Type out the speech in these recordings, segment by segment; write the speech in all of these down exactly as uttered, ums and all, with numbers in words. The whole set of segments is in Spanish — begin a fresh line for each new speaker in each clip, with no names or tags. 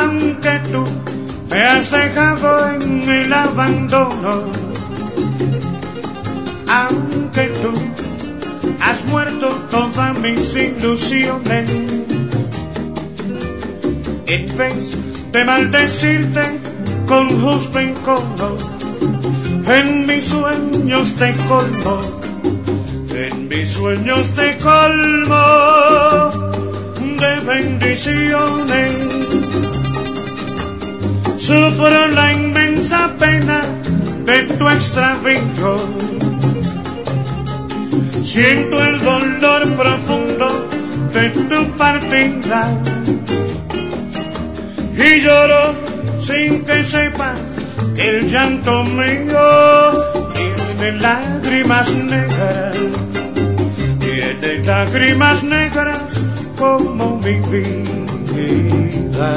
aunque tú me has dejado en el abandono, aunque tú has muerto todas mis ilusiones, en vez de maldecirte con justo encono, en mis sueños te colmo, en mis sueños te colmo de bendiciones. Sufro la inmensa pena de tu extravío, siento el dolor profundo de tu partida y lloro sin que sepas que el llanto mío tiene lágrimas negras, tiene lágrimas negras como mi vida.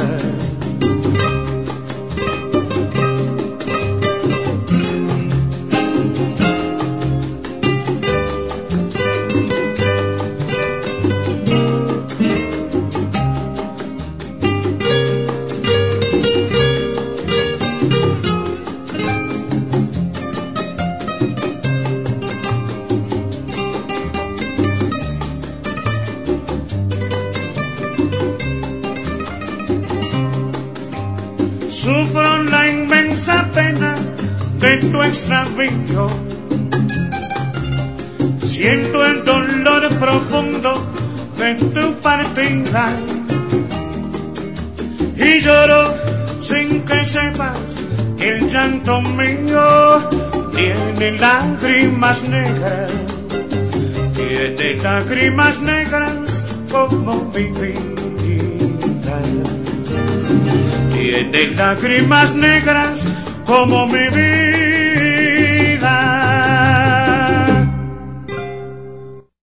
Sufro la inmensa pena de tu extravío, siento el dolor profundo de tu partida y lloro sin que sepas que el llanto mío tiene lágrimas negras, tiene lágrimas negras como mi vida, tiene lágrimas negras como mi vida.